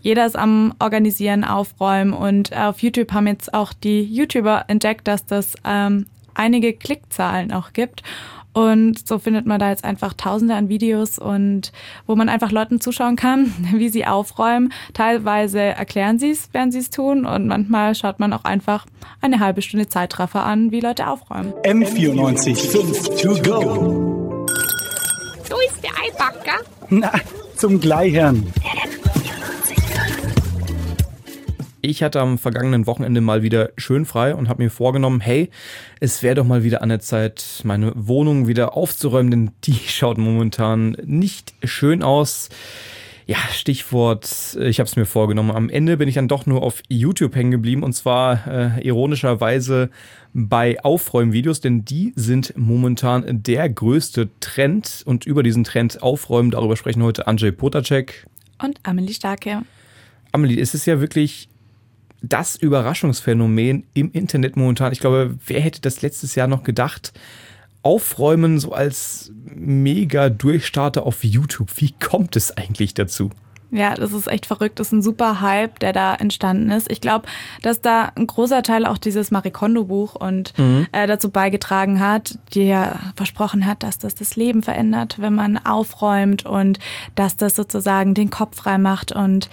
jeder ist am Organisieren, Aufräumen und auf YouTube haben jetzt auch die YouTuber entdeckt, dass das einige Klickzahlen auch gibt. Und so findet man da jetzt einfach Tausende an Videos und wo man einfach Leuten zuschauen kann, wie sie aufräumen. Teilweise erklären sie es, während sie es tun und manchmal schaut man auch einfach eine halbe Stunde Zeitraffer an, wie Leute aufräumen. M94.5 to go. So ist der Eibacker. Na, zum Gleichern. Ich hatte am vergangenen Wochenende mal wieder schön frei und habe mir vorgenommen, hey, es wäre doch mal wieder an der Zeit, meine Wohnung wieder aufzuräumen, denn die schaut momentan nicht schön aus. Ja, Stichwort, ich habe es mir vorgenommen. Am Ende bin ich dann doch nur auf YouTube hängen geblieben und zwar ironischerweise bei Aufräumvideos, denn die sind momentan der größte Trend und über diesen Trend Aufräumen, darüber sprechen heute Andrzej Potacek und Amelie Starke. Amelie, es ist ja wirklich das Überraschungsphänomen im Internet momentan. Ich glaube, wer hätte das letztes Jahr noch gedacht? Aufräumen so als Mega-Durchstarter auf YouTube. Wie kommt es eigentlich dazu? Ja, das ist echt verrückt. Das ist ein super Hype, der da entstanden ist. Ich glaube, dass da ein großer Teil auch dieses Marie Kondo-Buch und dazu beigetragen hat, die ja versprochen hat, dass das Leben verändert, wenn man aufräumt und dass das sozusagen den Kopf frei macht und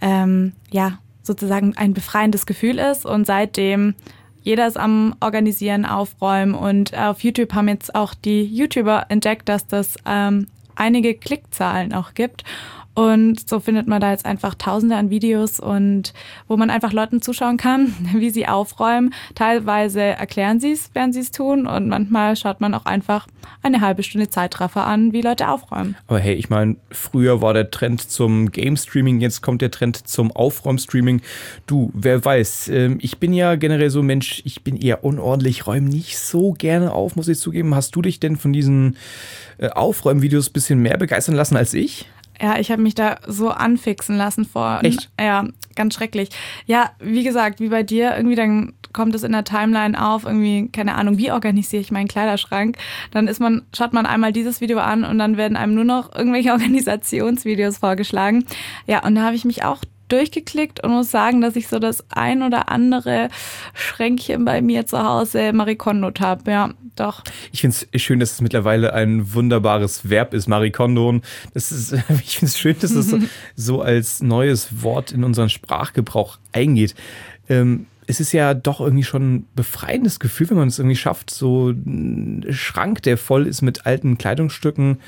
sozusagen ein befreiendes Gefühl ist. Und seitdem jeder ist am Organisieren, Aufräumen und auf YouTube haben jetzt auch die YouTuber entdeckt, dass das einige Klickzahlen auch gibt. Und so findet man da jetzt einfach Tausende an Videos und wo man einfach Leuten zuschauen kann, wie sie aufräumen. Teilweise erklären sie es, während sie es tun und manchmal schaut man auch einfach eine halbe Stunde Zeitraffer an, wie Leute aufräumen. Aber hey, ich meine, früher war der Trend zum Game-Streaming, jetzt kommt der Trend zum Aufräum-Streaming. Du, wer weiß, ich bin ja generell so ein Mensch, ich bin eher unordentlich, räume nicht so gerne auf, muss ich zugeben. Hast du dich denn von diesen Aufräumvideos ein bisschen mehr begeistern lassen als ich? Ja, ich habe mich da so anfixen lassen vor. Echt? Ja, ganz schrecklich. Ja, wie gesagt, wie bei dir, irgendwie dann kommt es in der Timeline auf, irgendwie, keine Ahnung, wie organisiere ich meinen Kleiderschrank? Dann schaut man einmal dieses Video an und dann werden einem nur noch irgendwelche Organisationsvideos vorgeschlagen. Ja, und da habe ich mich auch durchgeklickt und muss sagen, dass ich so das ein oder andere Schränkchen bei mir zu Hause Marie Kondo habe. Ja, doch. Ich finde es schön, dass es mittlerweile ein wunderbares Verb ist, Marie Kondo. Ich finde es schön, dass es so als neues Wort in unseren Sprachgebrauch eingeht. Es ist ja doch irgendwie schon ein befreiendes Gefühl, wenn man es irgendwie schafft, so einen Schrank, der voll ist mit alten Kleidungsstücken,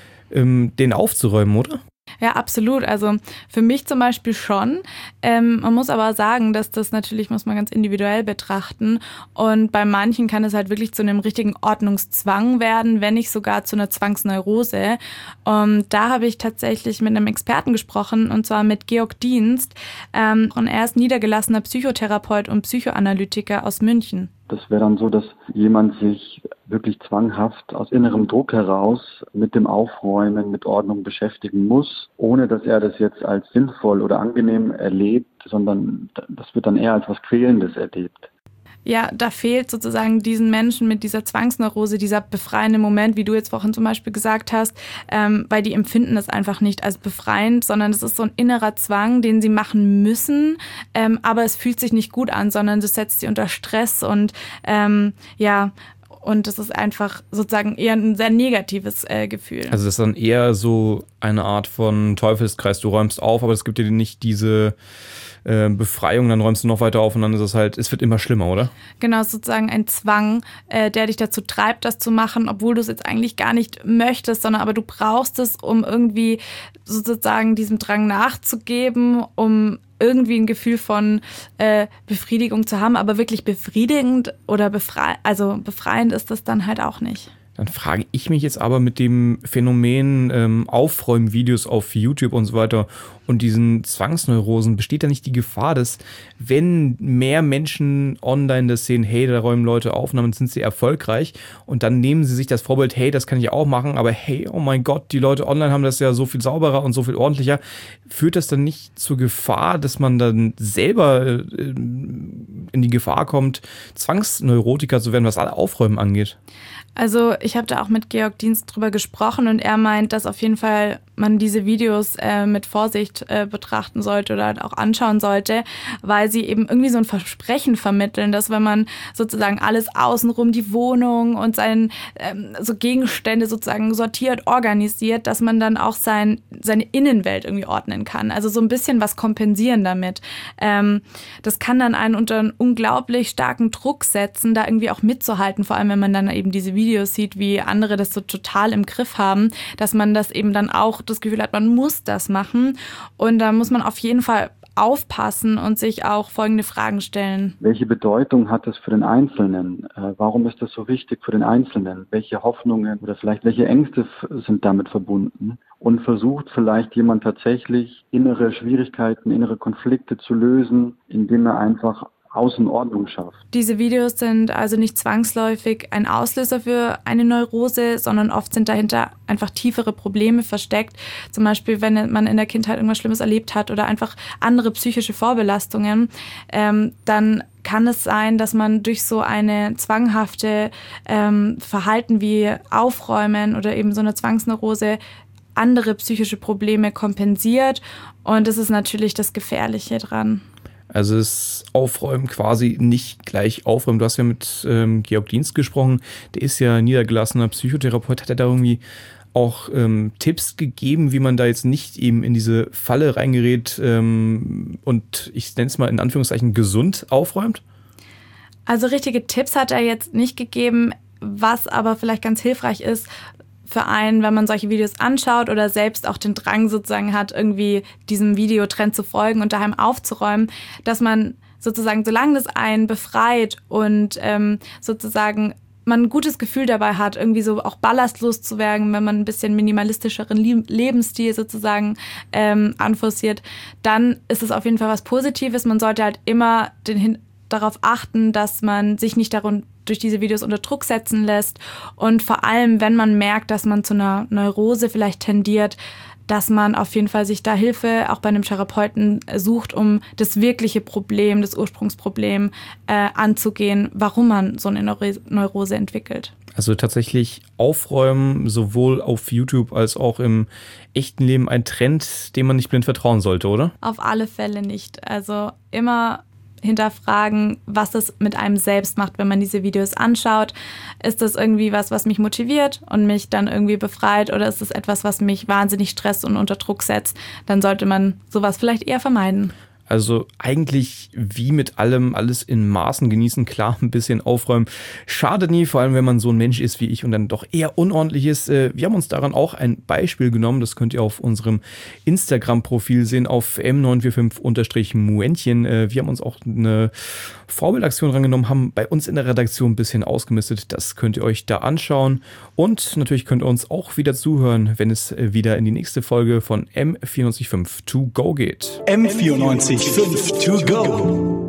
den aufzuräumen, oder? Ja, absolut. Also für mich zum Beispiel schon. Man muss aber sagen, dass das natürlich, muss man ganz individuell betrachten. Und bei manchen kann es halt wirklich zu einem richtigen Ordnungszwang werden, wenn nicht sogar zu einer Zwangsneurose. Da habe ich tatsächlich mit einem Experten gesprochen, und zwar mit Georg Dienst. Und er ist niedergelassener Psychotherapeut und Psychoanalytiker aus München. Das wäre dann so, dass jemand sich wirklich zwanghaft aus innerem Druck heraus mit dem Aufräumen, mit Ordnung beschäftigen muss, ohne dass er das jetzt als sinnvoll oder angenehm erlebt, sondern das wird dann eher als was Quälendes erlebt. Ja, da fehlt sozusagen diesen Menschen mit dieser Zwangsneurose, dieser befreiende Moment, wie du jetzt vorhin zum Beispiel gesagt hast, weil die empfinden das einfach nicht als befreiend, sondern es ist so ein innerer Zwang, den sie machen müssen, aber es fühlt sich nicht gut an, sondern das setzt sie unter Stress und und das ist einfach sozusagen eher ein sehr negatives Gefühl. Also das ist dann eher so eine Art von Teufelskreis. Du räumst auf, aber es gibt dir nicht diese Befreiung, dann räumst du noch weiter auf und dann ist es wird immer schlimmer, oder? Genau, sozusagen ein Zwang, der dich dazu treibt, das zu machen, obwohl du es jetzt eigentlich gar nicht möchtest, sondern aber du brauchst es, um irgendwie sozusagen diesem Drang nachzugeben, um irgendwie ein Gefühl von Befriedigung zu haben, aber wirklich befriedigend oder befreiend ist das dann halt auch nicht. Dann frage ich mich jetzt aber mit dem Phänomen Aufräumvideos auf YouTube und so weiter und diesen Zwangsneurosen, besteht da nicht die Gefahr, dass wenn mehr Menschen online das sehen, hey, da räumen Leute auf, damit sind sie erfolgreich und dann nehmen sie sich das Vorbild, hey, das kann ich auch machen, aber hey, oh mein Gott, die Leute online haben das ja so viel sauberer und so viel ordentlicher. Führt das dann nicht zur Gefahr, dass man dann selber in die Gefahr kommt, Zwangsneurotiker zu werden, was alle Aufräumen angeht? Also ich habe da auch mit Georg Dienst drüber gesprochen und er meint, dass auf jeden Fall man diese Videos mit Vorsicht betrachten sollte oder halt auch anschauen sollte, weil sie eben irgendwie so ein Versprechen vermitteln, dass wenn man sozusagen alles außenrum, die Wohnung und seine Gegenstände sozusagen sortiert, organisiert, dass man dann auch seine Innenwelt irgendwie ordnen kann. Also so ein bisschen was kompensieren damit. Das kann dann einen unter einen unglaublich starken Druck setzen, da irgendwie auch mitzuhalten, vor allem wenn man dann eben diese Videos sieht, wie andere das so total im Griff haben, dass man das eben dann auch das Gefühl hat, man muss das machen. Und da muss man auf jeden Fall aufpassen und sich auch folgende Fragen stellen. Welche Bedeutung hat es für den Einzelnen? Warum ist das so wichtig für den Einzelnen? Welche Hoffnungen oder vielleicht welche Ängste sind damit verbunden? Und versucht vielleicht jemand tatsächlich innere Schwierigkeiten, innere Konflikte zu lösen, indem er einfach Außenordnung schafft. Diese Videos sind also nicht zwangsläufig ein Auslöser für eine Neurose, sondern oft sind dahinter einfach tiefere Probleme versteckt. Zum Beispiel, wenn man in der Kindheit irgendwas Schlimmes erlebt hat oder einfach andere psychische Vorbelastungen, dann kann es sein, dass man durch so eine zwanghafte Verhalten wie Aufräumen oder eben so eine Zwangsneurose andere psychische Probleme kompensiert. Und das ist natürlich das Gefährliche dran. Also das Aufräumen quasi nicht gleich aufräumen. Du hast ja mit Georg Dienst gesprochen, der ist ja niedergelassener Psychotherapeut. Hat er da irgendwie auch Tipps gegeben, wie man da jetzt nicht eben in diese Falle reingerät und ich nenne es mal in Anführungszeichen gesund aufräumt? Also richtige Tipps hat er jetzt nicht gegeben, was aber vielleicht ganz hilfreich ist, für einen, wenn man solche Videos anschaut oder selbst auch den Drang sozusagen hat, irgendwie diesem Videotrend zu folgen und daheim aufzuräumen, dass man sozusagen, solange das einen befreit und sozusagen man ein gutes Gefühl dabei hat, irgendwie so auch ballastlos zu werden, wenn man ein bisschen minimalistischeren Lebensstil sozusagen anforciert, dann ist es auf jeden Fall was Positives. Man sollte halt immer darauf achten, dass man sich nicht durch diese Videos unter Druck setzen lässt und vor allem, wenn man merkt, dass man zu einer Neurose vielleicht tendiert, dass man auf jeden Fall sich da Hilfe auch bei einem Therapeuten sucht, um das wirkliche Problem, das Ursprungsproblem anzugehen, warum man so eine Neurose entwickelt. Also tatsächlich aufräumen, sowohl auf YouTube als auch im echten Leben ein Trend, dem man nicht blind vertrauen sollte, oder? Auf alle Fälle nicht. Also immer hinterfragen, was das mit einem selbst macht, wenn man diese Videos anschaut. Ist das irgendwie was mich motiviert und mich dann irgendwie befreit, oder ist es etwas, was mich wahnsinnig stresst und unter Druck setzt? Dann sollte man sowas vielleicht eher vermeiden. Also eigentlich wie mit allem, alles in Maßen genießen, klar, ein bisschen aufräumen schadet nie, vor allem wenn man so ein Mensch ist wie ich und dann doch eher unordentlich ist. Wir haben uns daran auch ein Beispiel genommen, das könnt ihr auf unserem Instagram-Profil sehen, auf m945_Muentchen. Wir haben uns auch eine Vorbildaktion rangenommen, haben bei uns in der Redaktion ein bisschen ausgemistet, das könnt ihr euch da anschauen und natürlich könnt ihr uns auch wieder zuhören, wenn es wieder in die nächste Folge von M945 To Go geht. M945 To Go.